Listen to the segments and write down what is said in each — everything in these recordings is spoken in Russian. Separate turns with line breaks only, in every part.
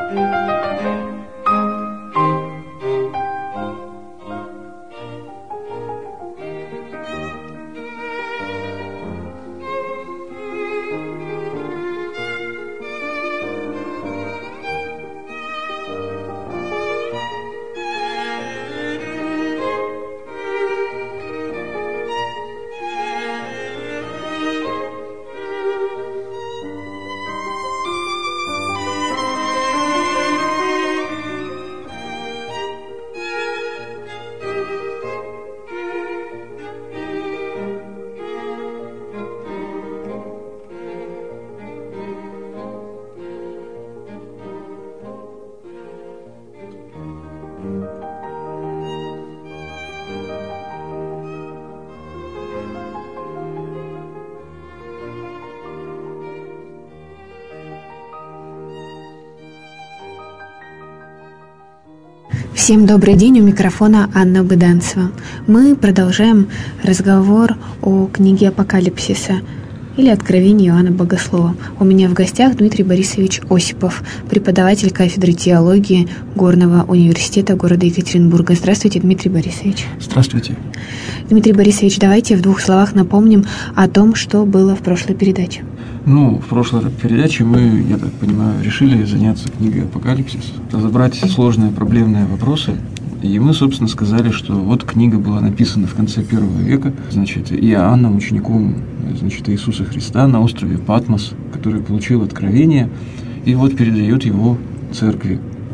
Всем добрый день, у микрофона Анна Быданцева. Мы продолжаем разговор о книге Апокалипсиса или Откровении Иоанна Богослова. У меня в гостях Дмитрий Борисович Осипов, преподаватель кафедры теологии Горного университета города Екатеринбурга. Здравствуйте, Дмитрий Борисович.
Здравствуйте.
Дмитрий Борисович, давайте в 2 словах напомним о том, что было в прошлой передаче.
В прошлой передаче мы, я так понимаю, решили заняться книгой «Апокалипсис», разобрать сложные проблемные вопросы. И мы, собственно, сказали, что вот книга была написана в конце I века, Иоанном, учеником, Иисуса Христа на острове Патмос, который получил откровение, и вот передает его церкви.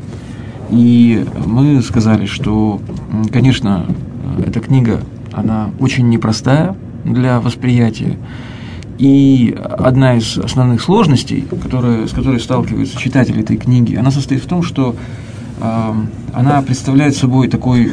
И мы сказали, что, конечно, эта книга, она очень непростая для восприятия. И одна из основных сложностей, с которой сталкивается читатель этой книги, она состоит в том, что она представляет собой такую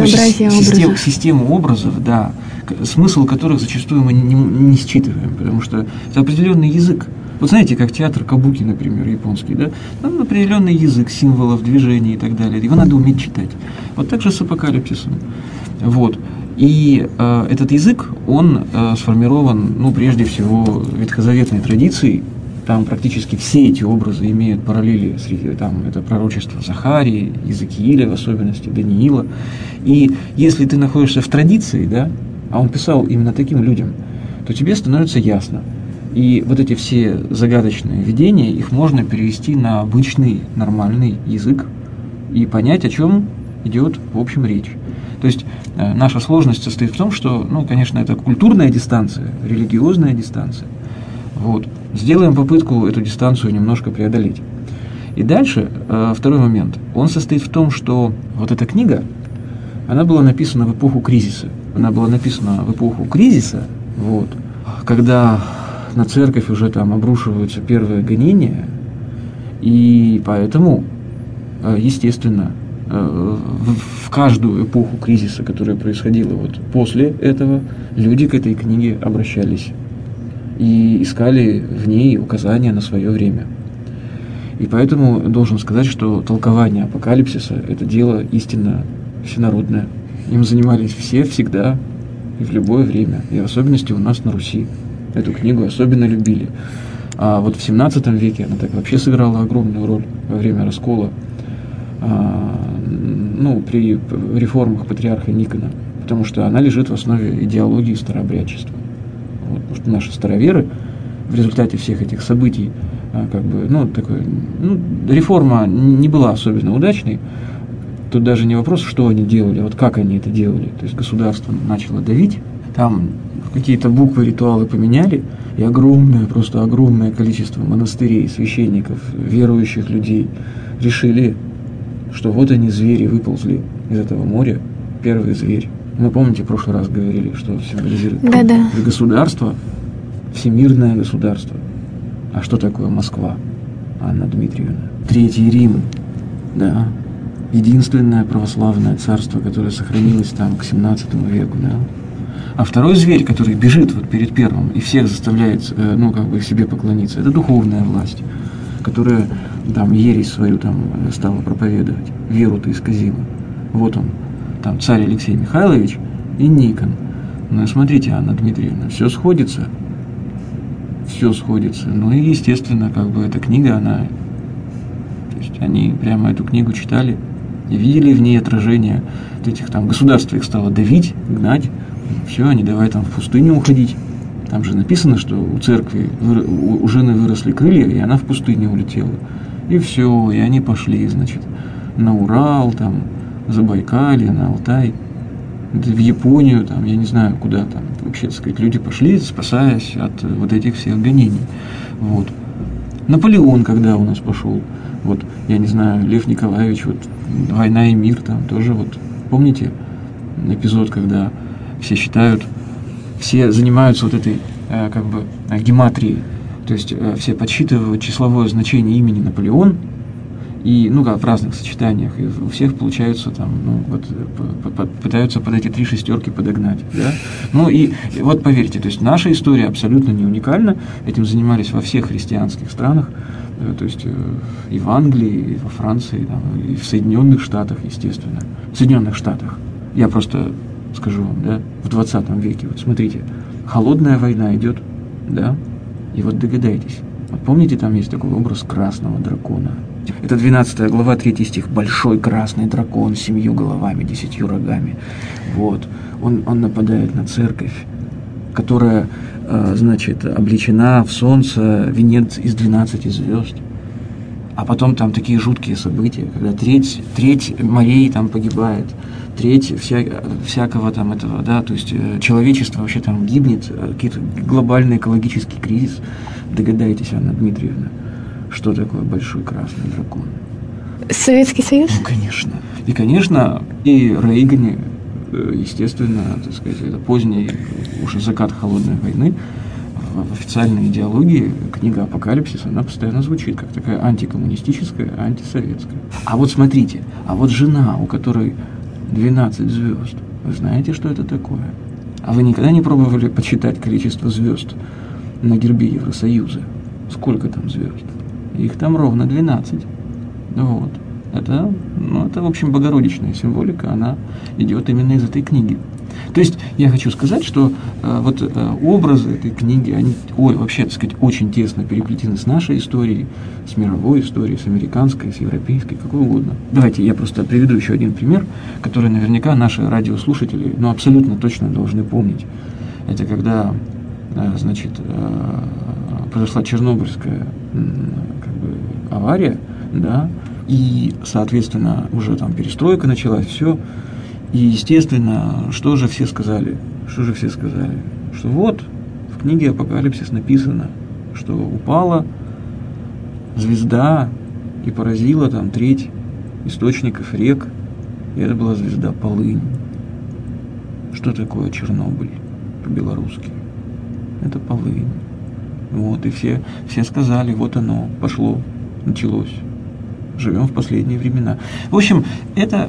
систему образов, да, смысл которых зачастую мы не считываем, потому что это определенный язык. Вот знаете, как театр кабуки, например, японский, да? Там определенный язык символов, движений и так далее. Его надо уметь читать. Вот так же с апокалипсисом. Вот. И этот язык, он сформирован, прежде всего, ветхозаветной традицией. Там практически все эти образы имеют параллели. Это пророчество Захарии, Иезекииля в особенности, Даниила. И если ты находишься в традиции, да, а он писал именно таким людям, то тебе становится ясно. И вот эти все загадочные видения, их можно перевести на обычный, нормальный язык и понять, о чем идет в общем речь. То есть наша сложность состоит в том, что, конечно, это культурная дистанция, религиозная дистанция. Вот. Сделаем попытку эту дистанцию немножко преодолеть. И дальше, второй момент, он состоит в том, что вот эта книга, она была написана в эпоху кризиса. Она была написана в эпоху кризиса, когда на церковь уже там обрушиваются первые гонения, и поэтому, естественно, в каждую эпоху кризиса, которая происходила после этого, люди к этой книге обращались и искали в ней указания на свое время. И поэтому должен сказать, что толкование апокалипсиса – это дело истинно всенародное. Им занимались все, всегда и в любое время, и в особенности у нас на Руси. Эту книгу особенно любили. А вот в 17 веке она так вообще сыграла огромную роль во время раскола, при реформах патриарха Никона, потому что она лежит в основе идеологии старообрядчества. Потому что наши староверы в результате всех этих событий, реформа не была особенно удачной. Тут даже не вопрос, что они делали, а как они это делали. То есть государство начало давить, там какие-то буквы, ритуалы поменяли, и просто огромное количество монастырей, священников, верующих людей решили, что вот они, звери, выползли из этого моря, первый зверь. Мы, помните, в прошлый раз говорили, что символизирует государство, всемирное государство. А что такое Москва, Анна Дмитриевна? Третий Рим, да, единственное православное царство, которое сохранилось там к 17 веку, да. А второй зверь, который бежит перед первым и всех заставляет, себе поклониться, это духовная власть, которая там ересь свою стала проповедовать, веру-то исказила. Вот он, там царь Алексей Михайлович и Никон. Смотрите, Анна Дмитриевна, все сходится. И, естественно, эта книга, она То есть они прямо эту книгу читали и видели в ней отражение вот этих там государств, их стало давить, гнать. Все, они давай там в пустыню уходить. Там же написано, что у церкви, у жены выросли крылья, и она в пустыню улетела. И все, и они пошли, значит, на Урал, там, Забайкалье, на Алтай, в Японию, там, я не знаю, куда там. Вообще, так сказать, люди пошли, спасаясь от вот этих всех гонений. Вот. Наполеон, когда у нас пошел, вот, я не знаю, Лев Николаевич, вот, «Война и мир», там, тоже вот, помните эпизод, когда все считают, все занимаются вот этой, как бы, гематрией, то есть все подсчитывают числовое значение имени Наполеон, и, ну, как в разных сочетаниях, и у всех получается там, ну, вот, пытаются под эти 3 шестерки подогнать, да? Ну, и вот поверьте, то есть наша история абсолютно не уникальна, этим занимались во всех христианских странах, то есть и в Англии, и во Франции, там, и в Соединенных Штатах, естественно. В Соединенных Штатах, я просто скажу вам, да, в 20 веке, вот смотрите, холодная война идет, да, и вот догадайтесь, вот помните, там есть такой образ красного дракона. Это 12 глава, 3 стих. Большой красный дракон с 7 головами, 10 рогами. Вот. Он нападает на церковь, которая, значит, облечена в солнце, венец из 12 звезд. А потом там такие жуткие события, когда треть морей там погибает, треть всякого там этого, да, то есть человечество вообще там гибнет, какой-то глобальный экологический кризис. Догадайтесь, Анна Дмитриевна, что такое большой красный дракон?
Советский Союз?
Ну, конечно. И, конечно, и Рейгане, естественно, так сказать, это поздний уже закат холодной войны, в официальной идеологии книга «Апокалипсис», она постоянно звучит как такая антикоммунистическая, антисоветская. А вот смотрите, а вот жена, у которой 12 звезд, вы знаете, что это такое? А вы никогда не пробовали подсчитать количество звезд на гербе Евросоюза? Сколько там звезд? Их там ровно 12. Вот. Это, в общем, богородичная символика, она идет именно из этой книги. То есть я хочу сказать, что образы этой книги, они, вообще, так сказать, очень тесно переплетены с нашей историей, с мировой историей, с американской, с европейской, какой угодно. Давайте я просто приведу еще один пример, который наверняка наши радиослушатели, абсолютно точно должны помнить. Это когда, значит, произошла Чернобыльская авария, да, и, соответственно, уже там перестройка началась, все. И, естественно, что же все сказали? Что вот в книге «Апокалипсис» написано, что упала звезда и поразила там треть источников рек, и это была звезда Полынь. Что такое Чернобыль по-белорусски? Это Полынь. Вот, и все сказали, вот оно, пошло, началось. Живем в последние времена. В общем, это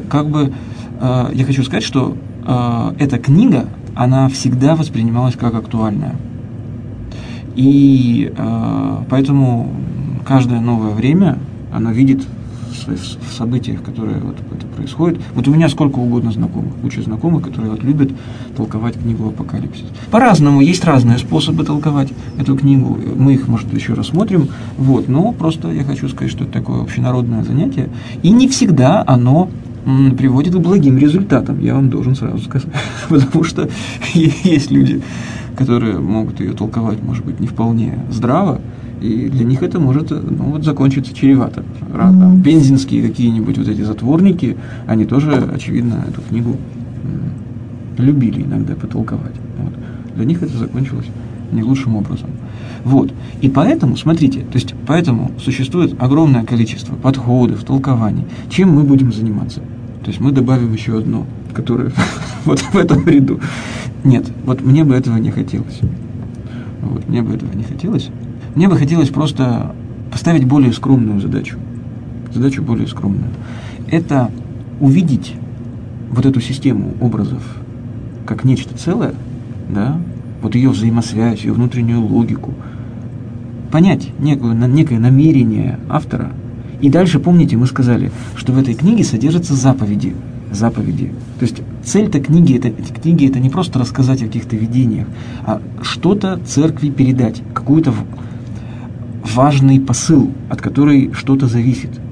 я хочу сказать, что эта книга, она всегда воспринималась как актуальная. И поэтому каждое новое время, оно видит в событиях, которые это происходит. Вот у меня сколько угодно знакомых, куча знакомых, которые любят толковать книгу «Апокалипсис». По-разному, есть разные способы толковать эту книгу. Мы их, может, еще рассмотрим. Но просто я хочу сказать, что это такое общенародное занятие. И не всегда оно приводит к благим результатам, я вам должен сразу сказать. Потому что есть люди, которые могут ее толковать, может быть, не вполне здраво, и для них это может закончиться чревато. Пензенские какие-нибудь эти затворники, они тоже, очевидно, эту книгу любили иногда потолковать. Для них это закончилось не лучшим образом. И поэтому, смотрите, поэтому существует огромное количество подходов, толкований. Чем мы будем заниматься? То есть мы добавим еще одно, которое вот в этом ряду. Нет, мне бы этого не хотелось. Мне бы этого не хотелось. Мне бы хотелось просто поставить более скромную задачу. Задачу более скромную. Это увидеть вот эту систему образов как нечто целое, да, ее взаимосвязь, ее внутреннюю логику, понять некое намерение автора. И дальше, помните, мы сказали, что в этой книге содержатся заповеди. То есть цель-то книги это не просто рассказать о каких-то видениях, а что-то церкви передать, какой-то важный посыл, от которой что-то зависит.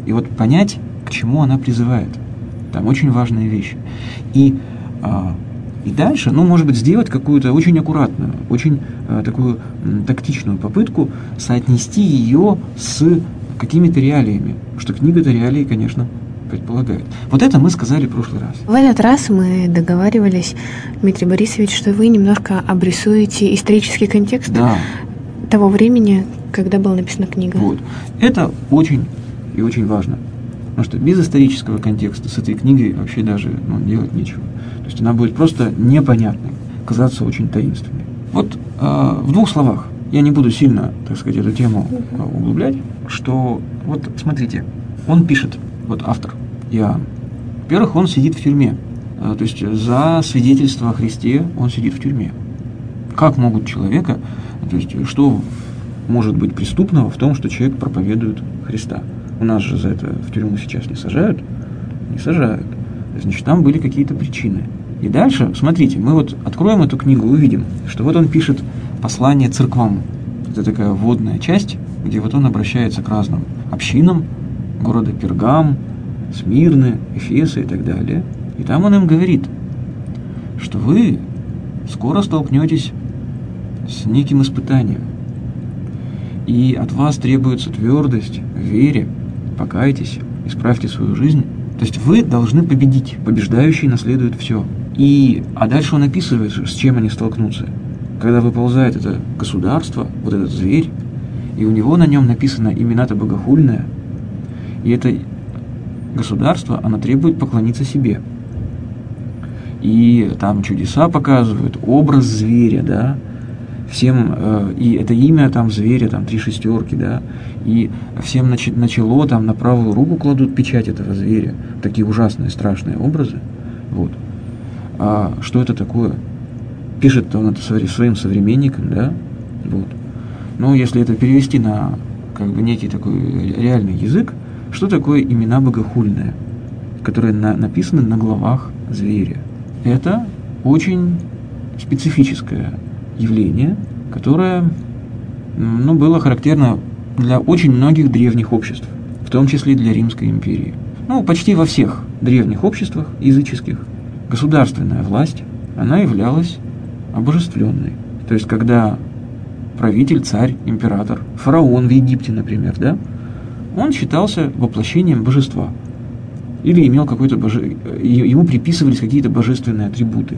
И вот понять, к чему она призывает. Там очень важная вещь. И дальше, может быть, сделать какую-то очень аккуратную, очень такую тактичную попытку соотнести ее с какими-то реалиями. Потому что книга-то реалии, конечно, предполагает. Вот это мы сказали в прошлый раз.
В этот раз мы договаривались, Дмитрий Борисович, что вы немножко обрисуете исторический контекст того времени, когда была написана книга.
Вот. Это очень и очень важно. Потому что без исторического контекста с этой книгой вообще даже делать нечего. То есть она будет просто непонятной, казаться очень таинственной. Вот в двух словах, я не буду сильно, так сказать, эту тему углублять, что вот смотрите, он пишет, вот автор Иоанн. Во-первых, он сидит в тюрьме. То есть за свидетельство о Христе он сидит в тюрьме. Как могут человека, то есть что может быть преступного в том, что человек проповедует Христа? У нас же за это в тюрьму сейчас не сажают? Не сажают. Значит, там были какие-то причины. И дальше, смотрите, мы вот откроем эту книгу и увидим, что вот он пишет послание церквам. Это такая вводная часть, где вот он обращается к разным общинам города Пергам, Смирны, Эфеса и так далее. И там он им говорит, что вы скоро столкнетесь с неким испытанием. И от вас требуется твердость в вере, покайтесь, исправьте свою жизнь. То есть вы должны победить. Побеждающий наследует все. А дальше он описывает, с чем они столкнутся. Когда выползает это государство, вот этот зверь, и у него на нем написано имена-то богохульное, и это государство, оно требует поклониться себе. И там чудеса показывают, образ зверя, да, всем, и это имя там зверя, там 3 шестерки, да, и всем на чело, там на правую руку кладут печать этого зверя. Такие ужасные, страшные образы. Вот. А что это такое? Пишет он это своим современникам, да, вот. Но если это перевести на некий такой реальный язык, что такое имена богохульные, которые написаны на главах зверя? Это очень специфическое явление, которое было характерно для очень многих древних обществ, в том числе и для Римской империи. Почти во всех древних обществах языческих государственная власть, она являлась обожествленной. То есть, когда правитель, царь, император, фараон в Египте, например, да, он считался воплощением божества. Или имел ему приписывались какие-то божественные атрибуты.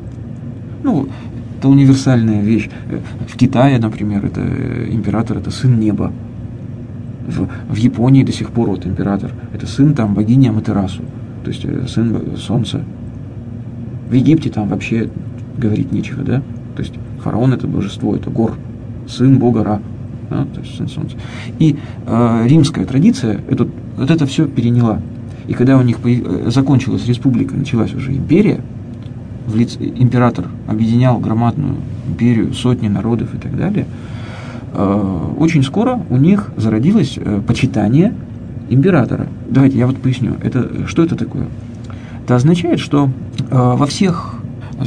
Это универсальная вещь. В Китае, например, это император, это сын неба. В Японии до сих пор вот император, это сын там богини Аматерасу, то есть сын солнца. В Египте там вообще говорить нечего, да? То есть фараон это божество, это Гор, сын бога Ра, да? То есть сын солнца. И римская традиция это все переняла. И когда у них закончилась республика, началась уже империя, император объединял громадную империю, сотни народов и так далее, очень скоро у них зародилось почитание императора. Давайте я поясню, что это такое. Это означает, что во всех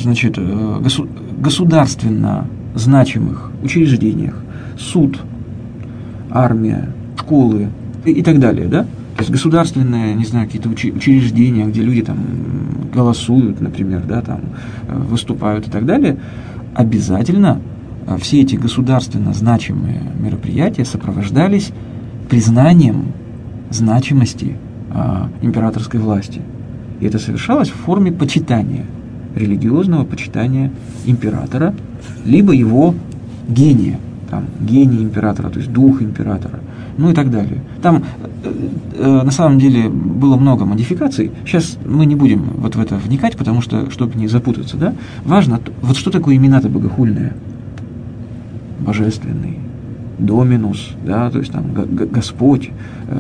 государственно значимых учреждениях, суд, армия, школы и так далее, да? То есть государственные, какие-то учреждения, где люди там голосуют, например, да, там выступают и так далее, обязательно все эти государственно значимые мероприятия сопровождались признанием значимости императорской власти. И это совершалось в форме почитания, религиозного почитания императора, либо его гения, гений императора, то есть дух императора, и так далее. Там на самом деле было много модификаций. Сейчас мы не будем в это вникать, потому что, чтобы не запутаться, да, важно, что такое имена-то богохульные? Божественный, Доминус, да, то есть там Господь,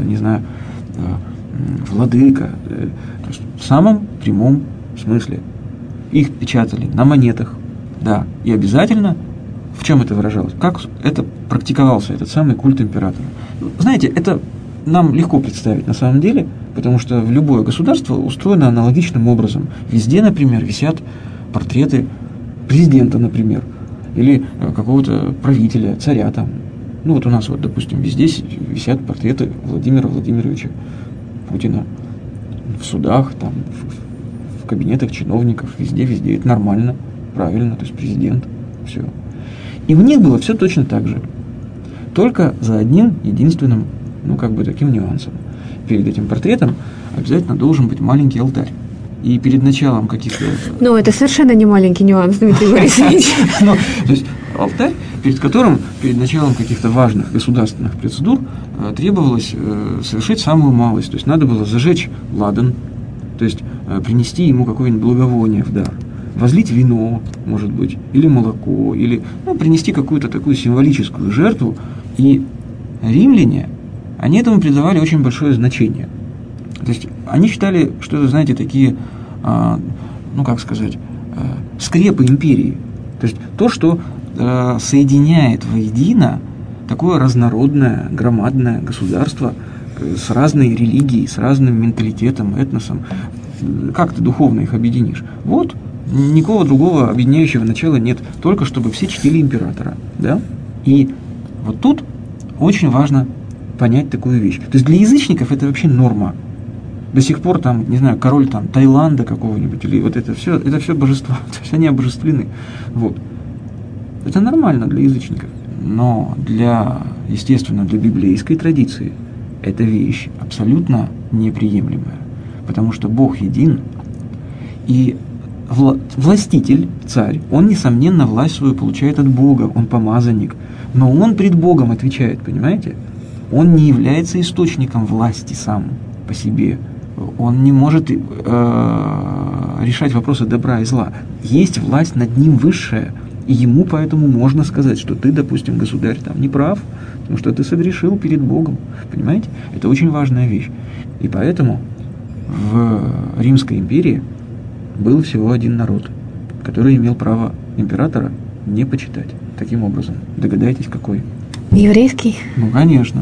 Владыка, то есть в самом прямом смысле. Их печатали на монетах, да, и обязательно. В чем это выражалось? Как это практиковался, этот самый культ императора? Знаете, это нам легко представить на самом деле, потому что в любое государство устроено аналогичным образом. Везде, например, висят портреты президента, например, или какого-то правителя, царя там. У нас, допустим, везде висят портреты Владимира Владимировича Путина в судах, там, в кабинетах чиновников, везде. Это нормально, правильно, то есть президент, все. И у них было все точно так же. Только за одним единственным, таким нюансом. Перед этим портретом обязательно должен быть маленький алтарь. И перед началом каких-то...
Это совершенно не маленький нюанс, Дмитрий Борисович.
То есть алтарь, перед которым, перед началом каких-то важных государственных процедур требовалось совершить самую малость. То есть надо было зажечь ладан, то есть принести ему какое-нибудь благовоние в дар, возлить вино, может быть, или молоко, или принести какую-то такую символическую жертву. И римляне, они этому придавали очень большое значение. То есть они считали, что это, знаете, такие, скрепы империи. То есть то, что соединяет воедино такое разнородное, громадное государство с разной религией, с разным менталитетом, этносом. Как ты духовно их объединишь? Вот, никакого другого объединяющего начала нет, только чтобы все чтили императора. Да? И вот тут очень важно понять такую вещь. То есть для язычников это вообще норма. До сих пор король Таиланда какого-нибудь, или вот это все божества, то есть они обожествлены. Вот. Это нормально для язычников. Но естественно, для библейской традиции эта вещь абсолютно неприемлемая. Потому что Бог един, и властитель, царь, он, несомненно, власть свою получает от Бога, он помазанник. Но он пред Богом отвечает, понимаете? Он не является источником власти сам по себе. Он не может решать вопросы добра и зла. Есть власть над ним высшая, и ему поэтому можно сказать, что ты, допустим, государь, не прав, потому что ты согрешил перед Богом. Понимаете? Это очень важная вещь. И поэтому в Римской империи был всего один народ, который имел право императора не почитать. Таким образом, догадайтесь, какой?
Еврейский?
Конечно.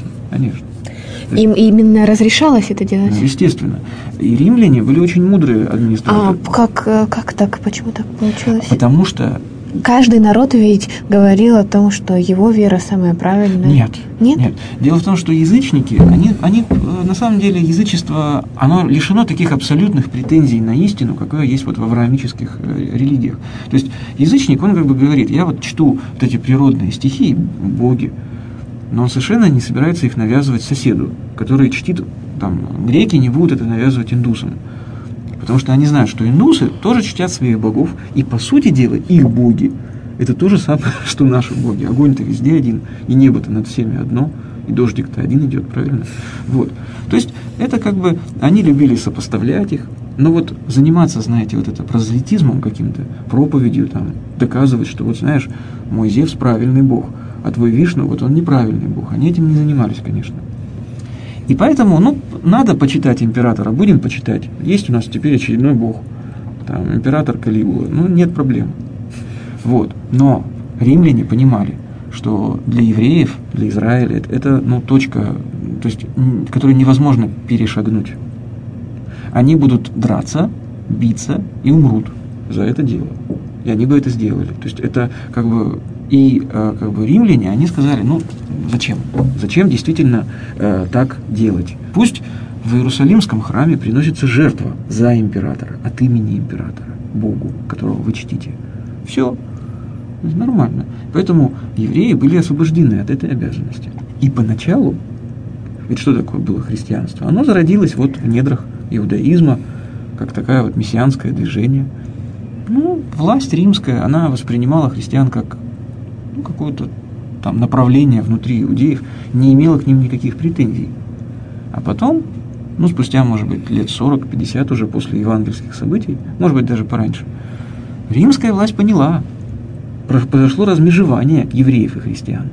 Им именно разрешалось это делать?
Естественно. И римляне были очень мудрые администраторы.
Как так? Почему так получилось?
Потому что...
Каждый народ ведь говорил о том, что его вера самая правильная. Нет.
Дело в том, что язычники, они на самом деле, язычество, оно лишено таких абсолютных претензий на истину, какое есть в авраамических религиях. То есть язычник, он говорит, я чту вот эти природные стихии, боги, но он совершенно не собирается их навязывать соседу, который чтит, греки не будут это навязывать индусам. Потому что они знают, что индусы тоже чтят своих богов, и, по сути дела, их боги – это то же самое, что наши боги. Огонь-то везде один, и небо-то над всеми одно, и дождик-то один идет, правильно? Вот. То есть, это они любили сопоставлять их, но заниматься, знаете, это прозелитизмом каким-то, проповедью, доказывать, что, мой Зевс правильный бог, а твой Вишну, он неправильный бог. Они этим не занимались, конечно. И поэтому, надо почитать императора, будем почитать. Есть у нас теперь очередной бог, император Калигула, нет проблем. Вот. Но римляне понимали, что для евреев, для Израиля это точка, то есть, которую невозможно перешагнуть. Они будут драться, биться и умрут за это дело. И они бы это сделали. То есть это римляне, они сказали, зачем? Зачем действительно так делать? Пусть в Иерусалимском храме приносится жертва за императора, от имени императора, Богу, которого вы чтите. Все. Нормально. Поэтому евреи были освобождены от этой обязанности. И поначалу, ведь что такое было христианство? Оно зародилось в недрах иудаизма, как такое мессианское движение. Власть римская, она воспринимала христиан как какое-то направление внутри иудеев, не имела к ним никаких претензий. А потом, спустя, может быть, лет 40-50 уже после евангельских событий, может быть, даже пораньше, римская власть поняла, произошло размежевание евреев и христиан.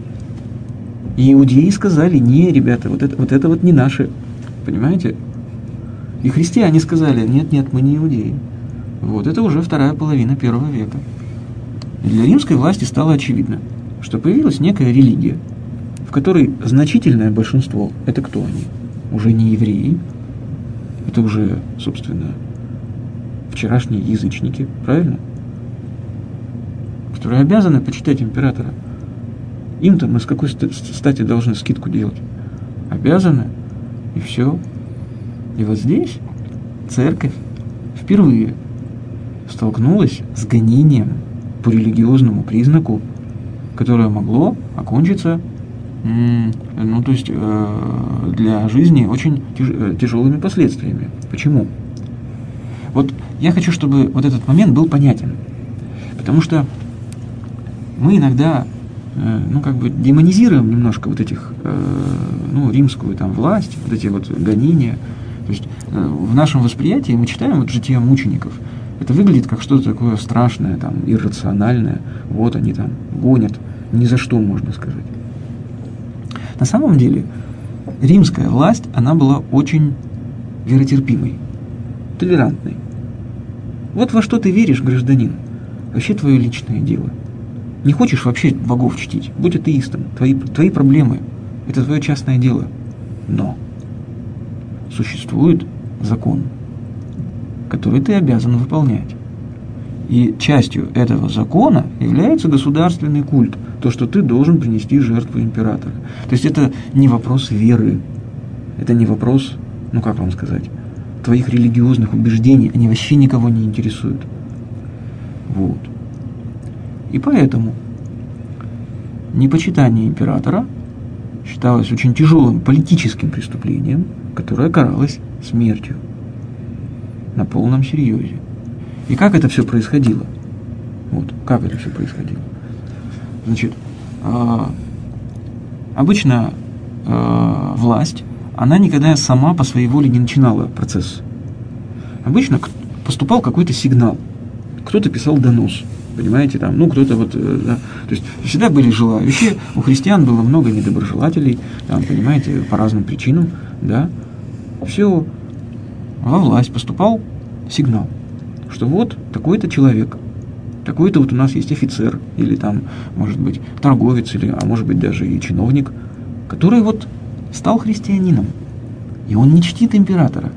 И иудеи сказали, не, ребята, вот это не наше, понимаете? И христиане сказали, нет, мы не иудеи. Это уже вторая половина первого века. И для римской власти стало очевидно, что появилась некая религия, в которой значительное большинство – это кто они? Уже не евреи, это уже, собственно, вчерашние язычники, правильно? Которые обязаны почитать императора. Им-то мы с какой стати должны скидку делать? Обязаны, и все. И вот здесь церковь впервые столкнулась с гонением по религиозному признаку, которое могло окончиться, для жизни очень тяжелыми последствиями. Почему? Вот я хочу, чтобы вот этот момент был понятен. Потому что мы иногда, демонизируем немножко вот этих, римскую там власть, вот эти вот гонения. То есть в нашем восприятии мы читаем вот жития мучеников. Это выглядит как что-то такое страшное, там, иррациональное. Вот они там гонят. Ни за что, можно сказать. На самом деле, римская власть, она была очень веротерпимой, толерантной. Вот во что ты веришь, гражданин, вообще твое личное дело. Не хочешь вообще богов чтить, будь атеистом, твои проблемы, это твое частное дело. Но существует закон, который ты обязан выполнять. И частью этого закона является государственный культ, то, что ты должен принести жертву императора. То есть это не вопрос веры, это не вопрос, твоих религиозных убеждений, они вообще никого не интересуют. Вот. И поэтому непочитание императора считалось очень тяжелым политическим преступлением, которое каралось смертью на полном серьезе. И как это все происходило? Значит, обычно власть, она никогда сама по своей воле не начинала процесс. Обычно поступал какой-то сигнал, кто-то писал донос, понимаете, кто-то то есть всегда были желающие, у христиан было много недоброжелателей, понимаете, по разным причинам, да, все, во власть поступал сигнал, что вот такой-то человек, такой-то вот у нас есть офицер, или может быть, торговец, а может быть, даже и чиновник, который вот стал христианином. И он не чтит императора.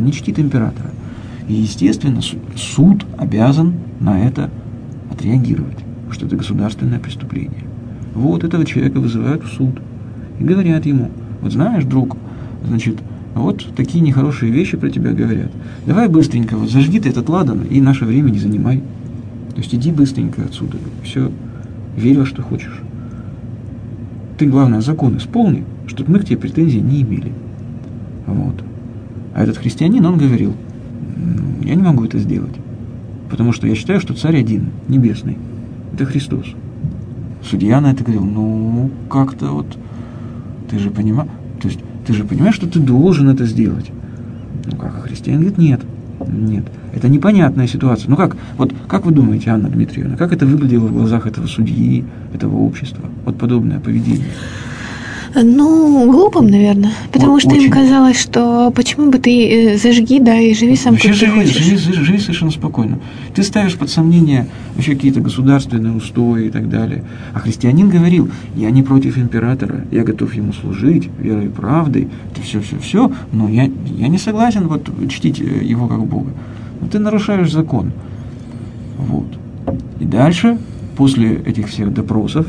И, естественно, суд обязан на это отреагировать, что это государственное преступление. Вот этого человека вызывают в суд и говорят ему: вот знаешь, друг, вот такие нехорошие вещи про тебя говорят. Давай быстренько зажги ты этот ладан и наше время не занимай. То есть иди быстренько отсюда. Все, верь во что хочешь. Ты, главное, закон исполни, чтобы мы к тебе претензий не имели. Вот. А этот христианин, он говорил: я не могу это сделать, потому что я считаю, что царь один, небесный. Это Христос. Судья на это говорил: как-то вот, ты же понимаешь, что ты должен это сделать. А христианин говорит: нет. Это непонятная ситуация. Как вы думаете, Анна Дмитриевна, как это выглядело в глазах этого судьи, этого общества? Вот подобное поведение.
Глупым, наверное. Потому что им казалось, что почему бы ты зажги, да, и живи сам, как ты хочешь.
Живи совершенно спокойно. Ты ставишь под сомнение вообще какие-то государственные устои и так далее. А христианин говорил: я не против императора, я готов ему служить верой и правдой, это все, но я не согласен чтить его как Бога. Но ты нарушаешь закон. Вот. И дальше, после этих всех допросов,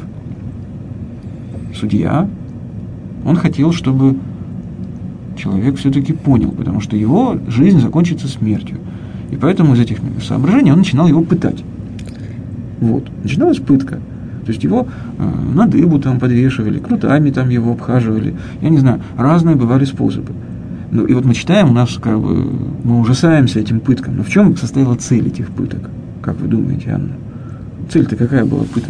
судья, он хотел, чтобы человек все-таки понял, потому что его жизнь закончится смертью. И поэтому из этих соображений он начинал его пытать. Вот. Начиналась пытка. То есть его на дыбу подвешивали, крутами его обхаживали. Я не знаю, разные бывали способы. И вот мы читаем, у нас мы ужасаемся этим пыткам. Но в чем состояла цель этих пыток? Как вы думаете, Анна? Цель-то какая была пыток?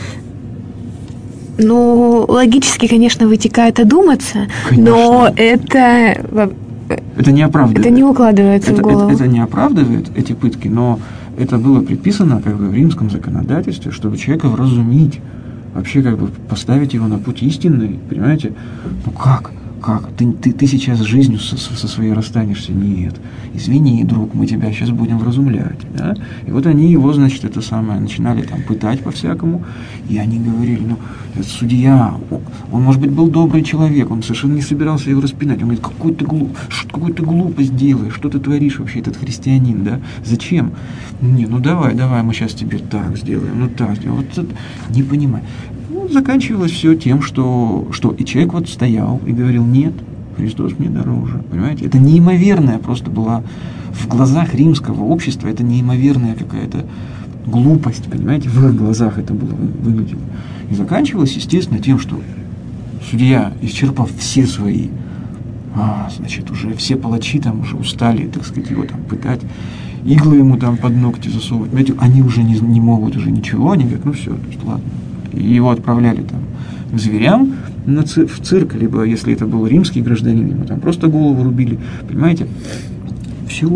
Логически, конечно, вытекает одуматься, конечно. Но это
не оправдывает.
Это не укладывается в голову.
Это не оправдывает эти пытки, но это было предписано в римском законодательстве, чтобы человека вразумить, вообще поставить его на путь истинный, понимаете? Как? Ты сейчас с жизнью со своей расстанешься? Нет. Извини, друг, мы тебя сейчас будем вразумлять. Да? И вот они его, начинали пытать по-всякому. И они говорили: это судья, он, может быть, был добрый человек, он совершенно не собирался его распинать. Он говорит: какую ты глупость делаешь, что ты творишь вообще, этот христианин, да? Зачем? Давай, мы сейчас тебе так сделаем, так сделаем. Вот не понимаю. Заканчивалось все тем, что и человек стоял и говорил: нет, Христос мне дороже. Понимаете? Это неимоверная просто была в глазах римского общества, это неимоверная какая-то глупость, понимаете, в их глазах это было выглядело. И заканчивалось, естественно, тем, что судья, исчерпав все свои, значит, уже все палачи там уже устали, так сказать, его там пытать, иглы ему там под ногти засовывать, понимаете, они уже не могут уже ничего, они говорят, ну все, то есть, ладно. И его отправляли там к зверям в цирк, либо, если это был римский гражданин, ему там просто голову рубили, понимаете, все.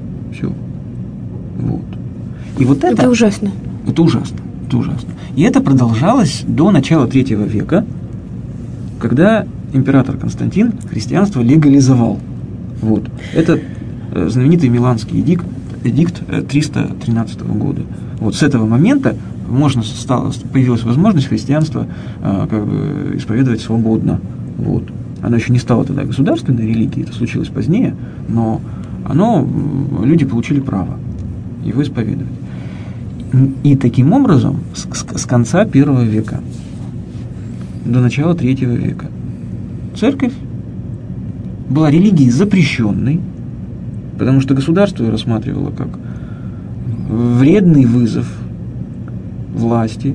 Вот. И вот
это ужасно.
Это ужасно. И это продолжалось до начала III века, когда император Константин христианство легализовал. Вот. Это знаменитый Миланский эдикт 313 года. Вот с этого момента появилась возможность христианство исповедовать свободно. Вот. Оно еще не стало тогда государственной религией, это случилось позднее, но люди получили право его исповедовать. И таким образом с конца I века до начала III века церковь была религией запрещенной, потому что государство ее рассматривало как вредный вызов власти,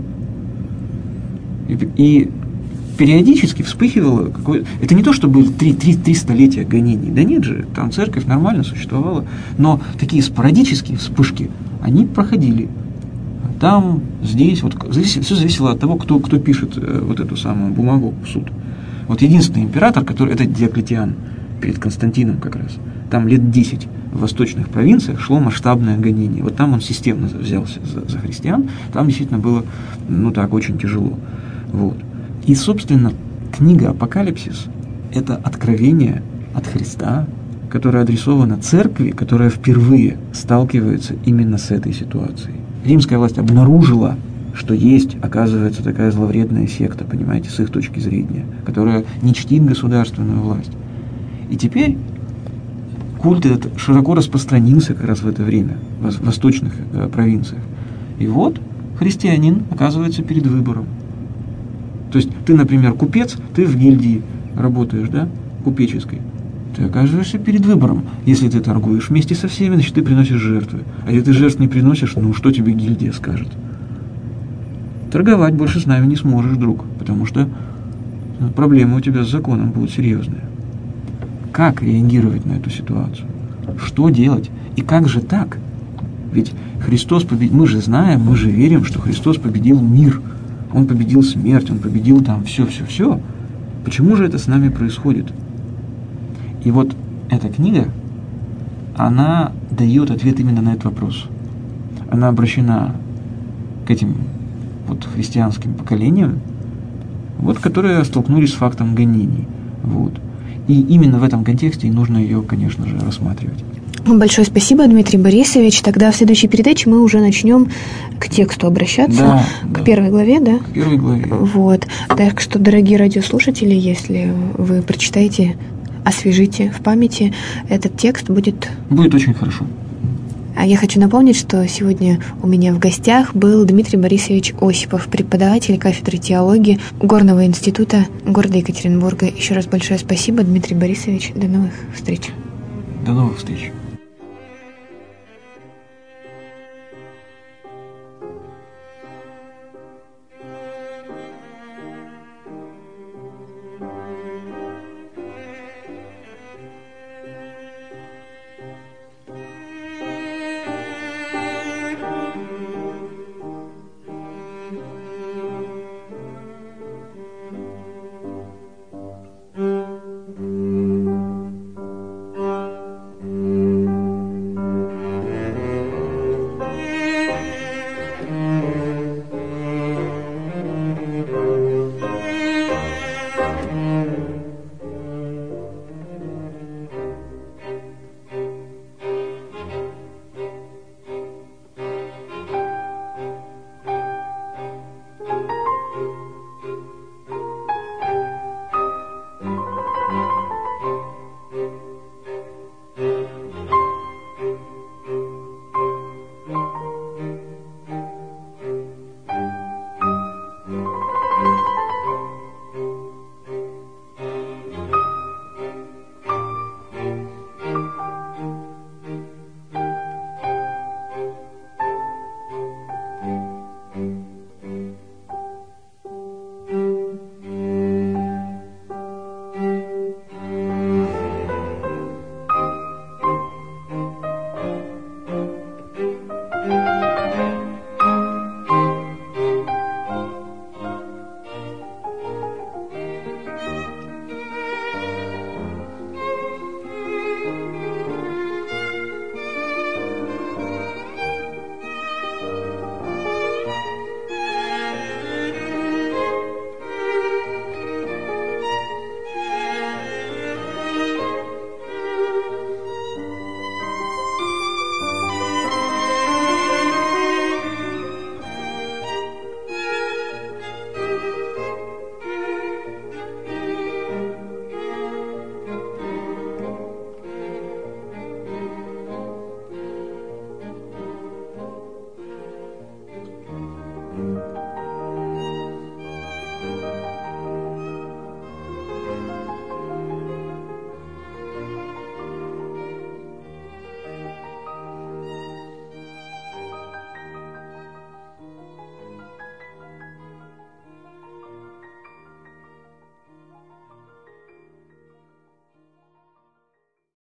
и периодически вспыхивало какое-то... Это не то, что были 3 столетия гонений, да нет же, там церковь нормально существовала, но такие спорадические вспышки, они проходили. Там, здесь, вот, все зависело от того, кто пишет вот эту самую бумагу в суд. Вот единственный император, это Диоклетиан, перед Константином как раз, там лет 10 в восточных провинциях шло масштабное гонение. Вот там он системно взялся за христиан, там действительно было, очень тяжело. Вот. И, собственно, книга «Апокалипсис» – это откровение от Христа, которое адресовано церкви, которая впервые сталкивается именно с этой ситуацией. Римская власть обнаружила, что есть, оказывается, такая зловредная секта, понимаете, с их точки зрения, которая не чтит государственную власть. И теперь культ этот широко распространился как раз в это время в восточных провинциях. И вот христианин оказывается перед выбором. То есть ты, например, купец, ты в гильдии работаешь, да, купеческой. Ты оказываешься перед выбором. Если ты торгуешь вместе со всеми, значит, ты приносишь жертвы. А если ты жертв не приносишь, что тебе гильдия скажет? Торговать больше с нами не сможешь, друг, потому что проблемы у тебя с законом будут серьезные. Как реагировать на эту ситуацию? Что делать? И как же так? Ведь Христос победил, мы же знаем, мы же верим, что Христос победил мир. Он победил смерть, он победил там все. Почему же это с нами происходит? И вот эта книга, она дает ответ именно на этот вопрос. Она обращена к этим вот христианским поколениям, вот, которые столкнулись с фактом гонений. Вот. И именно в этом контексте и нужно ее, конечно же, рассматривать.
Большое спасибо, Дмитрий Борисович. Тогда в следующей передаче мы уже начнем к тексту обращаться, к первой главе, да?
К первой главе.
Вот. Так что, дорогие радиослушатели, если вы прочитаете, освежите в памяти, этот текст будет
очень хорошо.
А я хочу напомнить, что сегодня у меня в гостях был Дмитрий Борисович Осипов, преподаватель кафедры теологии Горного института города Екатеринбурга. Еще раз большое спасибо, Дмитрий Борисович. До новых встреч.
До новых встреч.